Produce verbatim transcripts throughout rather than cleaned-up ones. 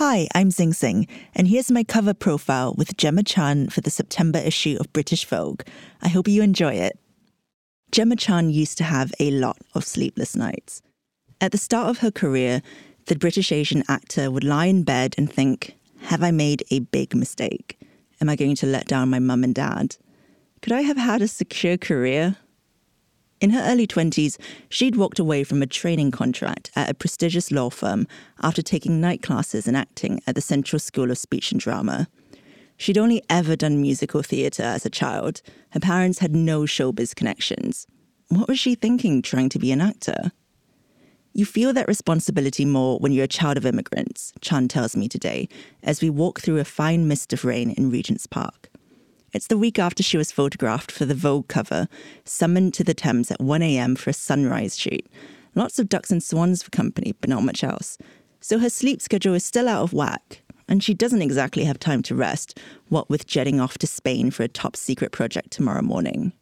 Hi, I'm Zing Sing, and here's my cover profile with Gemma Chan for the September issue of British Vogue. I hope you enjoy it. Gemma Chan used to have a lot of sleepless nights. At the start of her career, the British Asian actor would lie in bed and think, have I made a big mistake? Am I going to let down my mum and dad? Could I have had a secure career? In her early twenties, she'd walked away from a training contract at a prestigious law firm after taking night classes in acting at the Central School of Speech and Drama. She'd only ever done musical theatre as a child. Her parents had no showbiz connections. What was she thinking trying to be an actor? You feel that responsibility more when you're a child of immigrants, Chan tells me today, as we walk through a fine mist of rain in Regent's Park. It's the week after she was photographed for the Vogue cover, summoned to the Thames at one a.m. for a sunrise shoot. Lots of ducks and swans for company, but not much else. So her sleep schedule is still out of whack, and she doesn't exactly have time to rest, what with jetting off to Spain for a top-secret project tomorrow morning.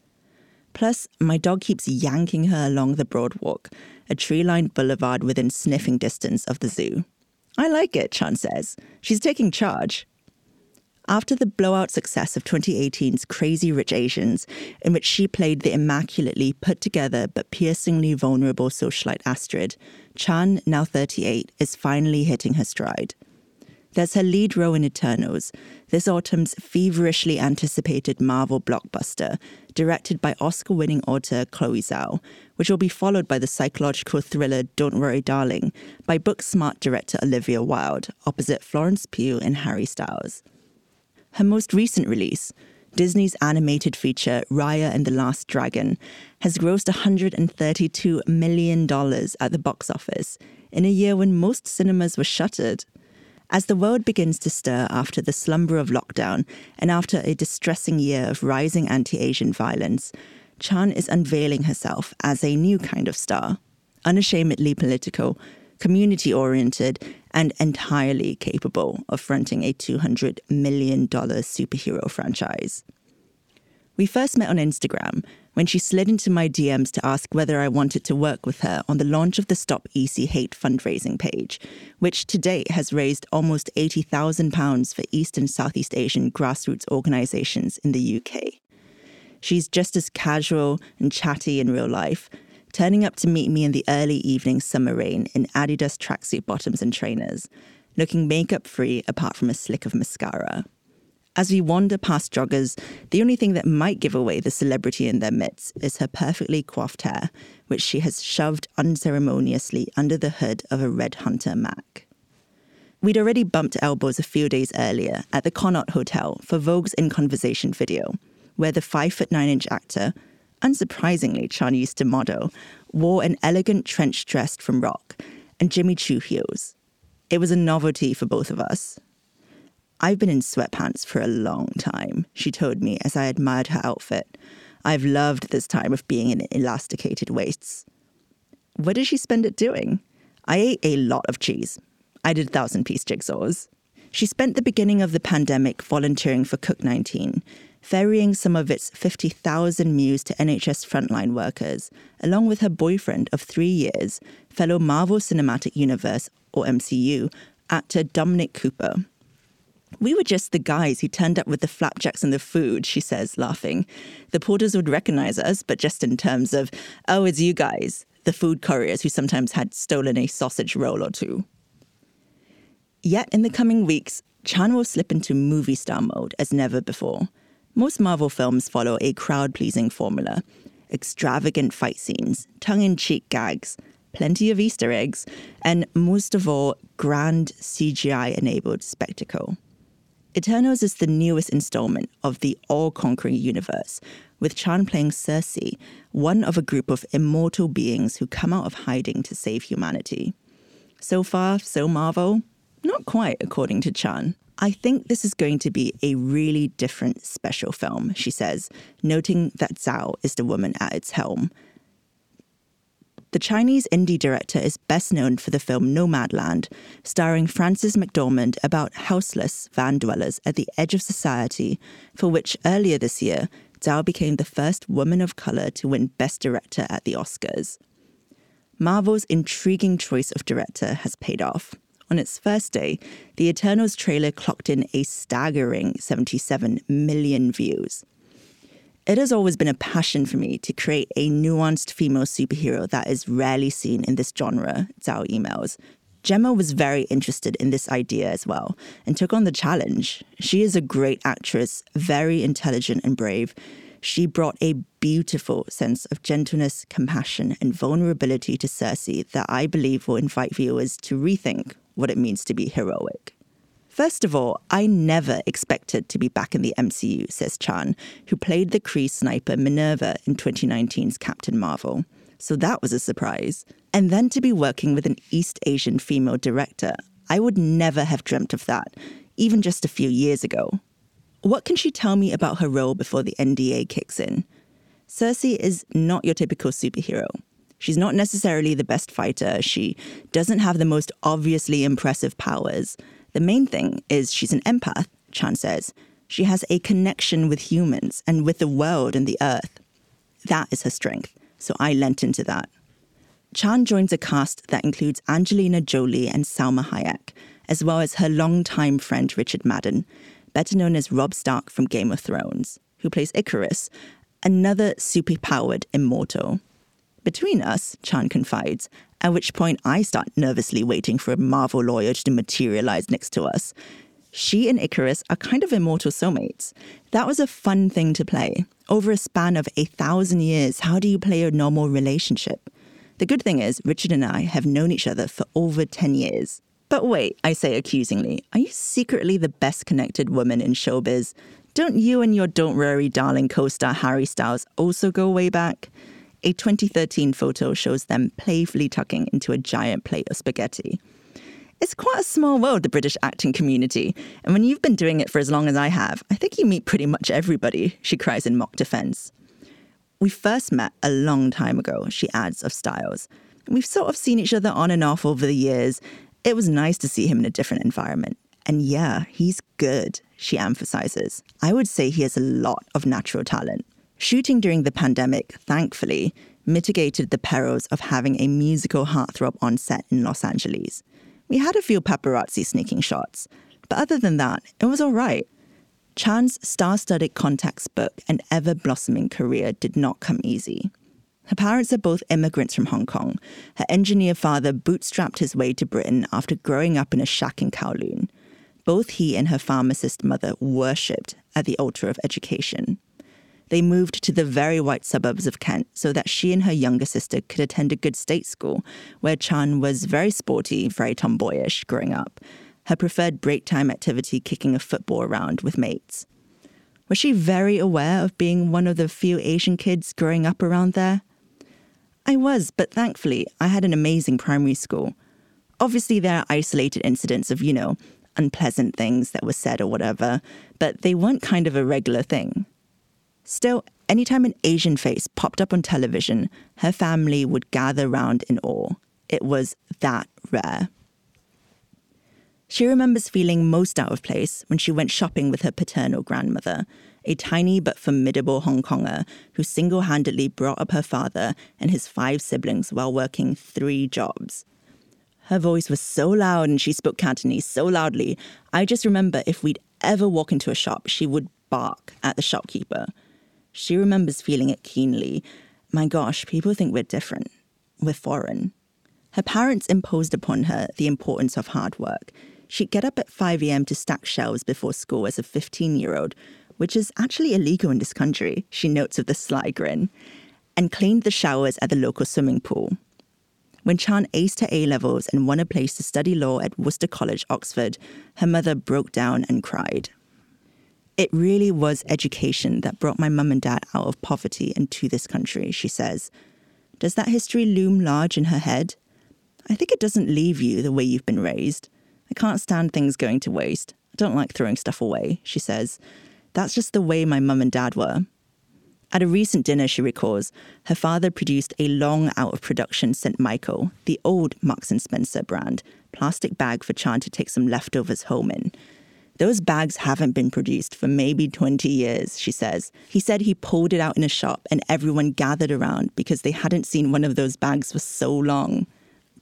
Plus, my dog keeps yanking her along the Broadwalk, a tree-lined boulevard within sniffing distance of the zoo. I like it, Chan says. She's taking charge. After the blowout success of twenty eighteen's Crazy Rich Asians, in which she played the immaculately put-together but piercingly vulnerable socialite Astrid, Chan, now thirty-eight, is finally hitting her stride. There's her lead role in Eternals, this autumn's feverishly anticipated Marvel blockbuster, directed by Oscar-winning author Chloe Zhao, which will be followed by the psychological thriller Don't Worry Darling by book-smart director Olivia Wilde, opposite Florence Pugh and Harry Styles. Her most recent release, Disney's animated feature Raya and the Last Dragon, has grossed one hundred thirty-two million dollars at the box office in a year when most cinemas were shuttered. As the world begins to stir after the slumber of lockdown and after a distressing year of rising anti-Asian violence, Chan is unveiling herself as a new kind of star, unashamedly political, community-oriented, and entirely capable of fronting a two hundred million dollars superhero franchise. We first met on Instagram when she slid into my D Ms to ask whether I wanted to work with her on the launch of the Stop E C Hate fundraising page, which to date has raised almost eighty thousand pounds for East and Southeast Asian grassroots organisations in the U K. She's just as casual and chatty in real life, turning up to meet me in the early evening summer rain in Adidas tracksuit bottoms and trainers, looking makeup-free apart from a slick of mascara. As we wander past joggers, the only thing that might give away the celebrity in their midst is her perfectly coiffed hair, which she has shoved unceremoniously under the hood of a Red Hunter Mac. We'd already bumped elbows a few days earlier at the Connaught Hotel for Vogue's In Conversation video, where the five foot nine inch actor, unsurprisingly Chan used to model, wore an elegant trench dress from Rock and Jimmy Choo heels. It was a novelty for both of us. I've been in sweatpants for a long time, she told me as I admired her outfit. I've loved this time of being in elasticated waists. What did she spend it doing? I ate a lot of cheese. I did thousand-piece jigsaws. She spent the beginning of the pandemic volunteering for Cook nineteen, ferrying some of its fifty thousand meals to N H S frontline workers, along with her boyfriend of three years, fellow Marvel Cinematic Universe, or M C U, actor Dominic Cooper. We were just the guys who turned up with the flapjacks and the food, she says, laughing. The porters would recognize us, but just in terms of, oh, it's you guys, the food couriers who sometimes had stolen a sausage roll or two. Yet in the coming weeks, Chan will slip into movie star mode as never before. Most Marvel films follow a crowd-pleasing formula. Extravagant fight scenes, tongue-in-cheek gags, plenty of Easter eggs, and most of all, grand C G I-enabled spectacle. Eternals is the newest installment of the all-conquering universe, with Chan playing Cersei, one of a group of immortal beings who come out of hiding to save humanity. So far, so Marvel? Not quite, according to Chan. I think this is going to be a really different special film, she says, noting that Zhao is the woman at its helm. The Chinese indie director is best known for the film Nomadland, starring Frances McDormand about houseless van dwellers at the edge of society, for which earlier this year, Zhao became the first woman of color to win Best Director at the Oscars. Marvel's intriguing choice of director has paid off. On its first day, the Eternals trailer clocked in a staggering seventy-seven million views. It has always been a passion for me to create a nuanced female superhero that is rarely seen in this genre, Zhao emails. Gemma was very interested in this idea as well and took on the challenge. She is a great actress, very intelligent and brave. She brought a beautiful sense of gentleness, compassion, and vulnerability to Cersei that I believe will invite viewers to rethink what it means to be heroic. First of all, I never expected to be back in the M C U, says Chan, who played the Kree sniper Minerva in twenty nineteen's Captain Marvel. So that was a surprise. And then to be working with an East Asian female director, I would never have dreamt of that, even just a few years ago. What can she tell me about her role before the N D A kicks in? Cersei is not your typical superhero. She's not necessarily the best fighter. She doesn't have the most obviously impressive powers. The main thing is she's an empath, Chan says. She has a connection with humans and with the world and the earth. That is her strength, so I lent into that. Chan joins a cast that includes Angelina Jolie and Salma Hayek, as well as her longtime friend Richard Madden, better known as Robb Stark from Game of Thrones, who plays Icarus, another super-powered immortal. Between us, Chan confides, at which point I start nervously waiting for a Marvel lawyer to materialize next to us. She and Icarus are kind of immortal soulmates. That was a fun thing to play. Over a span of a thousand years, how do you play a normal relationship? The good thing is, Richard and I have known each other for over ten years. But wait, I say accusingly, are you secretly the best connected woman in showbiz? Don't you and your Don't Worry Darling co-star Harry Styles also go way back? A twenty thirteen photo shows them playfully tucking into a giant plate of spaghetti. It's quite a small world, the British acting community, and when you've been doing it for as long as I have, I think you meet pretty much everybody, she cries in mock defense. We first met a long time ago, she adds of Styles. We've sort of seen each other on and off over the years. It was nice to see him in a different environment. And yeah, he's good, she emphasizes. I would say he has a lot of natural talent. Shooting during the pandemic, thankfully, mitigated the perils of having a musical heartthrob on set in Los Angeles. We had a few paparazzi sneaking shots, but other than that, it was all right. Chan's star-studded contacts book and ever-blossoming career did not come easy. Her parents are both immigrants from Hong Kong. Her engineer father bootstrapped his way to Britain after growing up in a shack in Kowloon. Both he and her pharmacist mother worshipped at the altar of education. They moved to the very white suburbs of Kent so that she and her younger sister could attend a good state school, where Chan was very sporty, very tomboyish growing up. Her preferred break time activity kicking a football around with mates. Was she very aware of being one of the few Asian kids growing up around there? I was, but thankfully, I had an amazing primary school. Obviously, there are isolated incidents of, you know, unpleasant things that were said or whatever, but they weren't kind of a regular thing. Still, anytime an Asian face popped up on television, her family would gather round in awe. It was that rare. She remembers feeling most out of place when she went shopping with her paternal grandmother, a tiny but formidable Hong Konger who single-handedly brought up her father and his five siblings while working three jobs. Her voice was so loud and she spoke Cantonese so loudly, I just remember if we'd ever walk into a shop, she would bark at the shopkeeper. She remembers feeling it keenly. My gosh, people think we're different. We're foreign. Her parents imposed upon her the importance of hard work. She'd get up at five a.m. to stack shelves before school as a fifteen-year-old, which is actually illegal in this country, she notes with a sly grin, and cleaned the showers at the local swimming pool. When Chan aced her A-levels and won a place to study law at Worcester College, Oxford, her mother broke down and cried. It really was education that brought my mum and dad out of poverty and to this country, she says. Does that history loom large in her head? I think it doesn't leave you the way you've been raised. I can't stand things going to waste. I don't like throwing stuff away, she says. That's just the way my mum and dad were. At a recent dinner, she recalls, her father produced a long out-of-production Saint Michael, the old Marks and Spencer brand, plastic bag for Chan to take some leftovers home in. Those bags haven't been produced for maybe twenty years, she says. He said he pulled it out in a shop and everyone gathered around because they hadn't seen one of those bags for so long.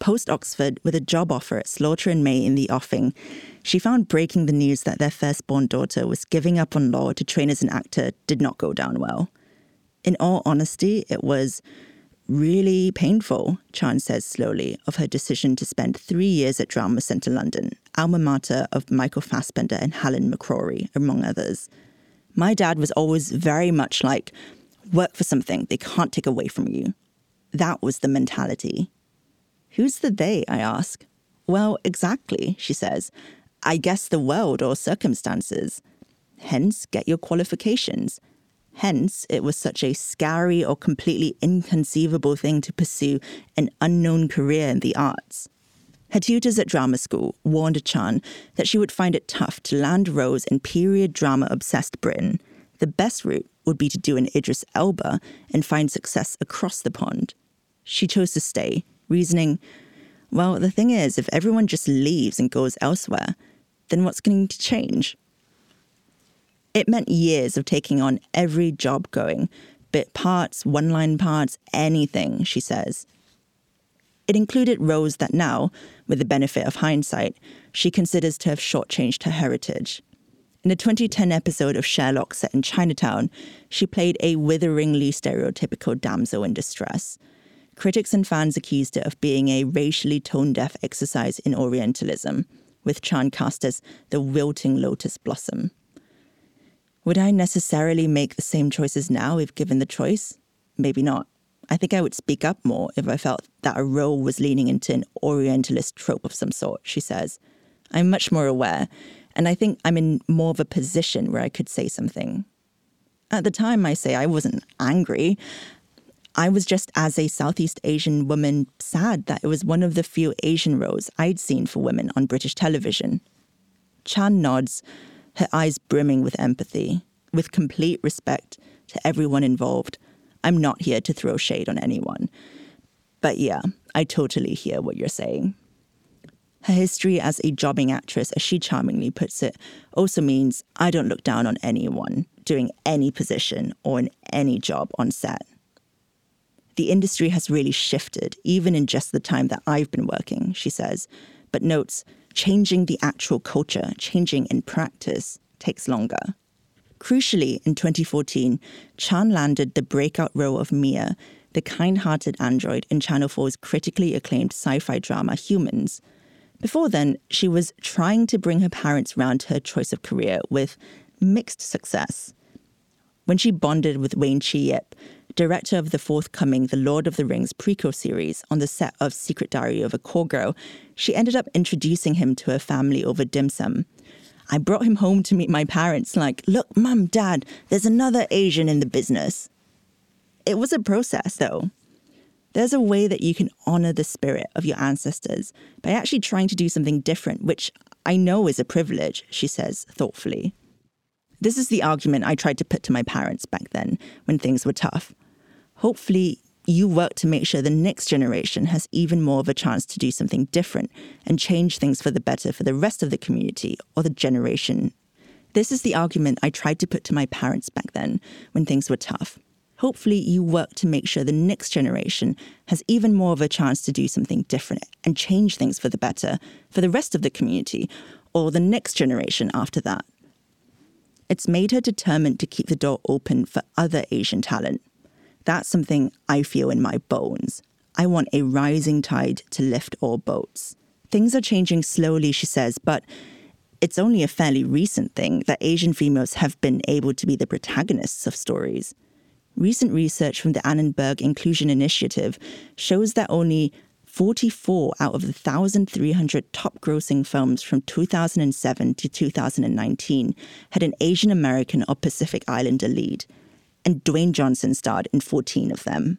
post-Oxford with a job offer at Slaughter and May in the offing, she found breaking the news that their firstborn daughter was giving up on law to train as an actor did not go down well. In all honesty, it was really painful, Chan says slowly, of her decision to spend three years at Drama Centre London, alma mater of Michael Fassbender and Helen McCrory, among others. My dad was always very much like, work for something they can't take away from you. That was the mentality. Who's the they, I ask. Well, exactly, she says. I guess the world or circumstances. Hence, get your qualifications. Hence, it was such a scary or completely inconceivable thing to pursue an unknown career in the arts. Her tutors at drama school warned Chan that she would find it tough to land roles in period drama-obsessed Britain. The best route would be to do an Idris Elba and find success across the pond. She chose to stay, reasoning, well, the thing is, if everyone just leaves and goes elsewhere, then what's going to change? It meant years of taking on every job going, bit parts, one-line parts, anything, she says. It included roles that now, with the benefit of hindsight, she considers to have shortchanged her heritage. In a twenty ten episode of Sherlock set in Chinatown, she played a witheringly stereotypical damsel in distress. Critics and fans accused it of being a racially tone-deaf exercise in Orientalism, with Chan cast as the wilting lotus blossom. Would I necessarily make the same choices now if given the choice? Maybe not. I think I would speak up more if I felt that a role was leaning into an Orientalist trope of some sort, she says. I'm much more aware, and I think I'm in more of a position where I could say something. At the time, I say I wasn't angry. I was just, as a Southeast Asian woman, sad that it was one of the few Asian roles I'd seen for women on British television. Chan nods, her eyes brimming with empathy, with complete respect to everyone involved. I'm not here to throw shade on anyone. But yeah, I totally hear what you're saying. Her history as a jobbing actress, as she charmingly puts it, also means I don't look down on anyone doing any position or in any job on set. The industry has really shifted, even in just the time that I've been working, she says, but notes, changing the actual culture, changing in practice, takes longer. Crucially, in twenty fourteen, Chan landed the breakout role of Mia, the kind-hearted android in Channel four's critically acclaimed sci-fi drama Humans. Before then, she was trying to bring her parents round to her choice of career with mixed success. When she bonded with Wayne Chi Yip, director of the forthcoming The Lord of the Rings prequel series, on the set of Secret Diary of a Call Girl, she ended up introducing him to her family over dim sum. I brought him home to meet my parents, like, look, Mum, Dad, there's another Asian in the business. It was a process, though. There's a way that you can honor the spirit of your ancestors by actually trying to do something different, which I know is a privilege, she says thoughtfully. This is the argument I tried to put to my parents back then, when things were tough. Hopefully, you work to make sure the next generation has even more of a chance to do something different and change things for the better for the rest of the community or the generation. This is the argument I tried to put to my parents back then, when things were tough. Hopefully, you work to make sure the next generation has even more of a chance to do something different and change things for the better for the rest of the community or the next generation after that. It's made her determined to keep the door open for other Asian talent. That's something I feel in my bones. I want a rising tide to lift all boats. Things are changing slowly, she says, but it's only a fairly recent thing that Asian females have been able to be the protagonists of stories. Recent research from the Annenberg Inclusion Initiative shows that only forty-four out of the one thousand three hundred top-grossing films from two thousand seven to two thousand nineteen had an Asian American or Pacific Islander lead, and Dwayne Johnson starred in fourteen of them.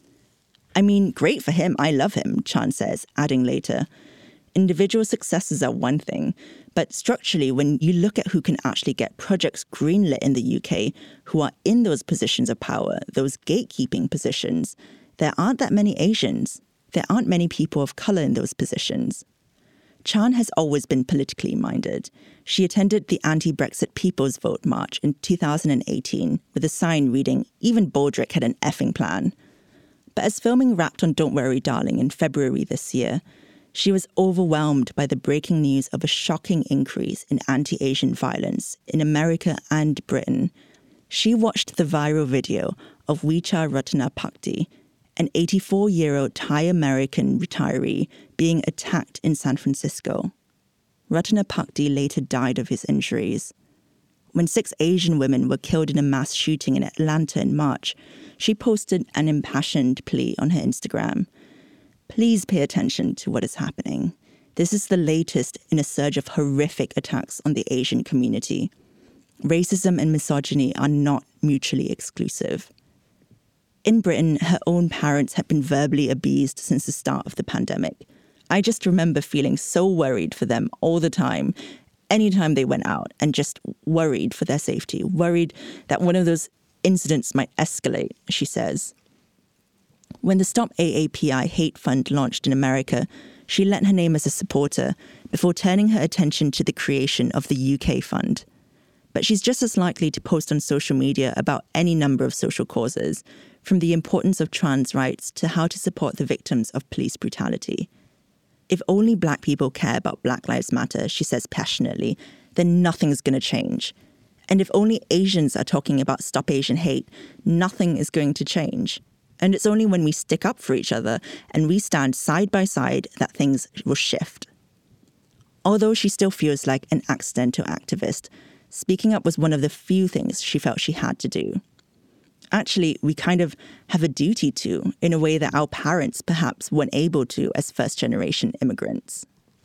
I mean, great for him, I love him, Chan says, adding later. Individual successes are one thing, but structurally, when you look at who can actually get projects greenlit in the U K, who are in those positions of power, those gatekeeping positions, there aren't that many Asians. There aren't many people of colour in those positions. Chan has always been politically minded. She attended the anti-Brexit People's Vote March in two thousand eighteen with a sign reading, "Even Baldrick had an effing plan." But as filming wrapped on Don't Worry Darling in February this year, she was overwhelmed by the breaking news of a shocking increase in anti-Asian violence in America and Britain. She watched the viral video of Wicha Ratanaphakdee, an eighty-four-year-old Thai-American retiree being attacked in San Francisco. Ratanaphakdee later died of his injuries. When six Asian women were killed in a mass shooting in Atlanta in March, she posted an impassioned plea on her Instagram. Please pay attention to what is happening. This is the latest in a surge of horrific attacks on the Asian community. Racism and misogyny are not mutually exclusive. In Britain, her own parents had been verbally abused since the start of the pandemic. I just remember feeling so worried for them all the time, anytime they went out, and just worried for their safety, worried that one of those incidents might escalate, she says. When the Stop A A P I Hate Fund launched in America, she lent her name as a supporter before turning her attention to the creation of the U K fund. But she's just as likely to post on social media about any number of social causes, from the importance of trans rights to how to support the victims of police brutality. If only Black people care about Black Lives Matter, she says passionately, then nothing's going to change. And if only Asians are talking about Stop Asian Hate, nothing is going to change. And it's only when we stick up for each other and we stand side by side that things will shift. Although she still feels like an accidental activist, speaking up was one of the few things she felt she had to do. Actually, we kind of have a duty to, in a way that our parents perhaps weren't able to as first-generation immigrants.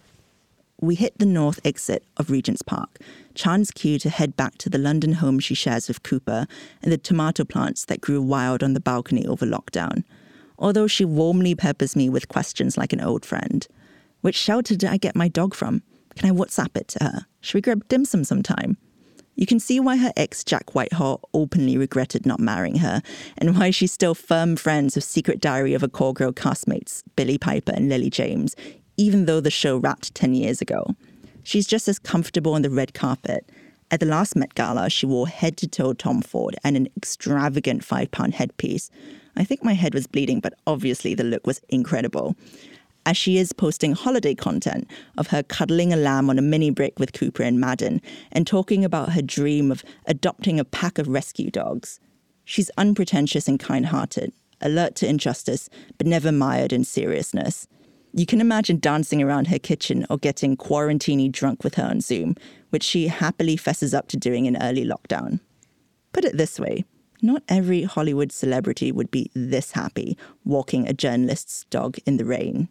We hit the north exit of Regent's Park, Chan's cue to head back to the London home she shares with Cooper and the tomato plants that grew wild on the balcony over lockdown, although she warmly peppers me with questions like an old friend. Which shelter did I get my dog from? Can I WhatsApp it to her? Should we grab dim sum sometime? You can see why her ex, Jack Whitehall, openly regretted not marrying her, and why she's still firm friends with Secret Diary of a Call Girl castmates Billie Piper and Lily James, even though the show wrapped ten years ago. She's just as comfortable on the red carpet. At the last Met Gala, she wore head-to-toe Tom Ford and an extravagant five-pound headpiece. I think my head was bleeding, but obviously the look was incredible. As she is posting holiday content of her cuddling a lamb on a mini brick with Cooper and Madden and talking about her dream of adopting a pack of rescue dogs. She's unpretentious and kind-hearted, alert to injustice, but never mired in seriousness. You can imagine dancing around her kitchen or getting quarantine drunk with her on Zoom, which she happily fesses up to doing in early lockdown. Put it this way, not every Hollywood celebrity would be this happy walking a journalist's dog in the rain.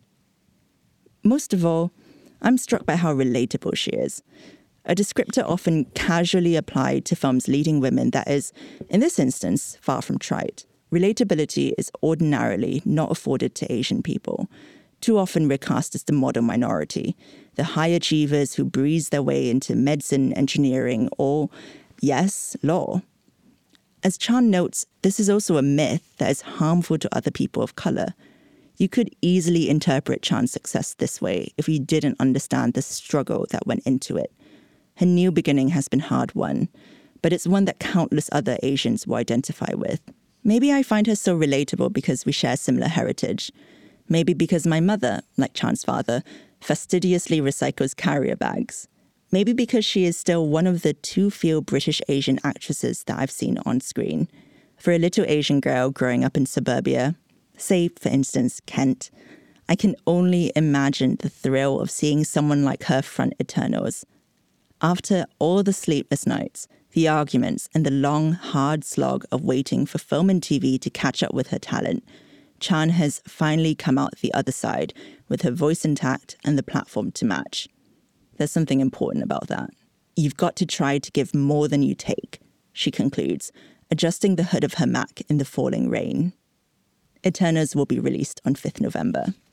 Most of all, I'm struck by how relatable she is. A descriptor often casually applied to film's leading women that is, in this instance, far from trite. Relatability is ordinarily not afforded to Asian people, too often recast as the model minority, the high achievers who breeze their way into medicine, engineering, or, yes, law. As Chan notes, this is also a myth that is harmful to other people of color. You could easily interpret Chan's success this way if you didn't understand the struggle that went into it. Her new beginning has been hard-won, but it's one that countless other Asians will identify with. Maybe I find her so relatable because we share similar heritage. Maybe because my mother, like Chan's father, fastidiously recycles carrier bags. Maybe because she is still one of the too few British Asian actresses that I've seen on screen. For a little Asian girl growing up in suburbia, say, for instance, Kent, I can only imagine the thrill of seeing someone like her front Eternals. After all the sleepless nights, the arguments, and the long, hard slog of waiting for film and T V to catch up with her talent, Chan has finally come out the other side with her voice intact and the platform to match. There's something important about that. You've got to try to give more than you take, she concludes, adjusting the hood of her Mac in the falling rain. Eternals will be released on fifth of November.